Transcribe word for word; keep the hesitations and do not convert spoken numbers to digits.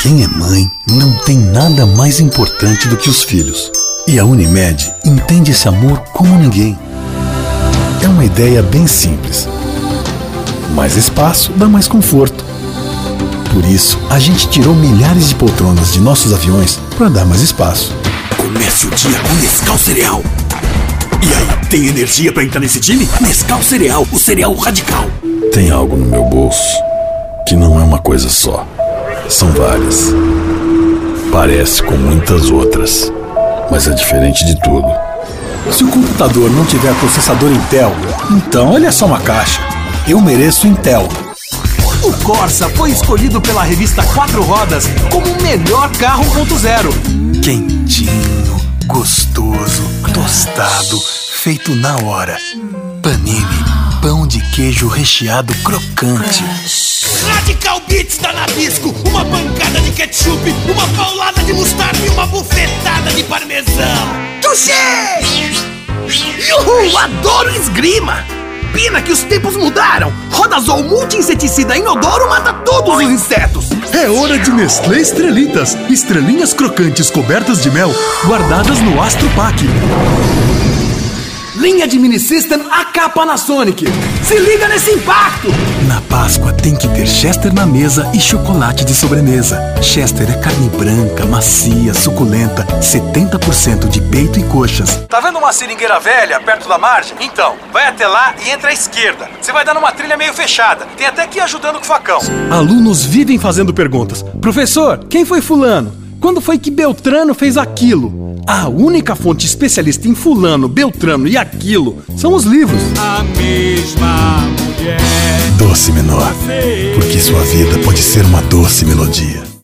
quem é mãe não tem nada mais importante do que os filhos. E a Unimed entende esse amor como ninguém. É uma ideia bem simples. Mais espaço dá mais conforto. Por isso, a gente tirou milhares de poltronas de nossos aviões para dar mais espaço. Comece o dia com Nescau Cereal. E aí, tem energia para entrar nesse time? Nescau Cereal, o cereal radical. Tem algo no meu bolso que não é uma coisa só. São várias. Parece com muitas outras, mas é diferente de tudo. Se o computador não tiver processador Intel, então ele é só uma caixa. Eu mereço Intel. O Corsa foi escolhido pela revista Quatro Rodas como o melhor carro um ponto zero. Quentinho, gostoso, tostado, feito na hora. Panini, pão de queijo recheado crocante. Radical Beats da Nabisco, uma pancada de ketchup, uma paulada de mostarda e uma bufetada de parmesão. Touché! Yuhu, adoro esgrima! Pena que os tempos mudaram. Rodazol multi-inseticida inodoro mata todos os insetos. É hora de Nestlé Estrelitas, estrelinhas crocantes cobertas de mel, guardadas no Astro Pack. Linha de mini system A K Panasonic. Se liga nesse impacto! Na Páscoa tem que ter Chester na mesa e chocolate de sobremesa. Chester é carne branca, macia, suculenta, setenta por cento de peito e coxas. Tá vendo uma seringueira velha perto da margem? Então, vai até lá e entra à esquerda. Você vai dar numa trilha meio fechada. Tem até que ir ajudando com o facão. Alunos vivem fazendo perguntas. Professor, quem foi fulano? Quando foi que Beltrano fez aquilo? A única fonte especialista em fulano, Beltrano e aquilo são os livros. A mesma mulher. Doce menor, porque sua vida pode ser uma doce melodia.